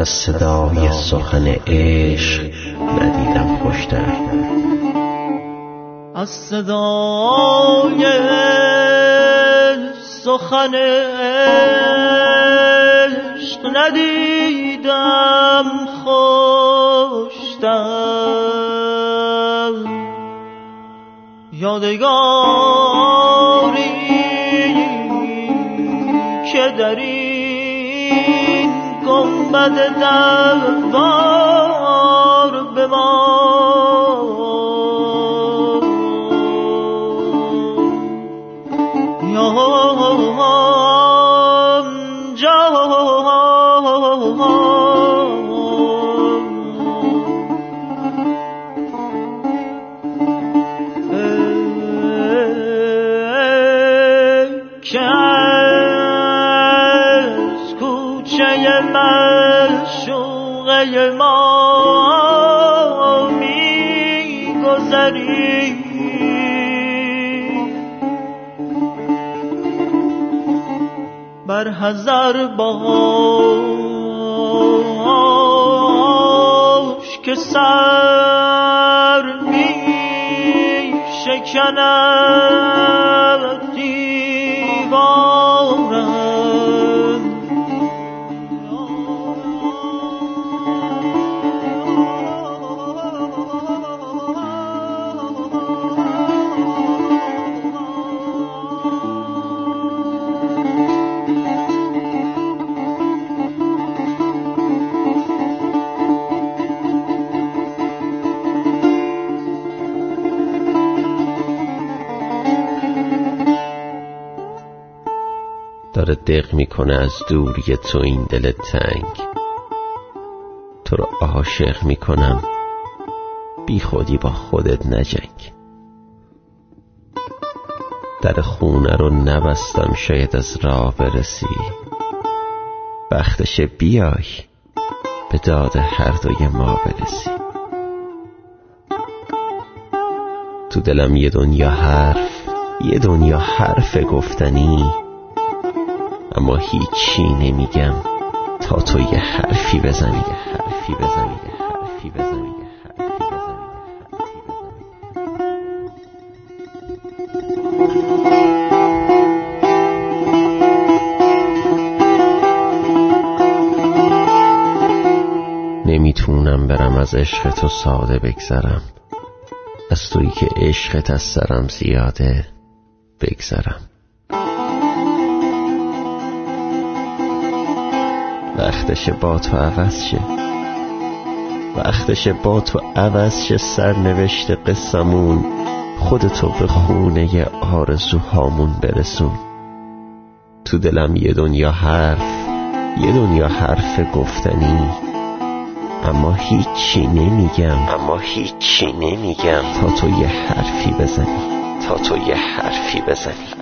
از صدای سخن عشق ندیدم خوشتر، از صدای سخن عشق ندیدم خوشتر. یادگاری که در این گنبد دوار بمان، معشوقه ما می گذری، بر حذر باش که سر می شکند دیوارم. داره دق میکنه از دوری تو این دل تنگ، تو رو عاشق میکنم بی خودی با خودت نجنگ. در خونه رو نبستم شاید از راه برسی، وقتشه بیای به داد هر دوی ما برسی. تو دلم یه دنیا حرف گفتنی، اما هیچی نمیگم تا تو یه حرفی بزنی. نمیتونم برم از عشق تو ساده بگذرم، از تویی که عشقت از سرم زیاده بگذرم. وقتشه با تو عوض شه، سرنوشت قصمون خودتو به خونه آرزوهامون برسون. تو دلم یه دنیا حرف گفتنی، اما هیچی نمیگم تا تو یه حرفی بزنی.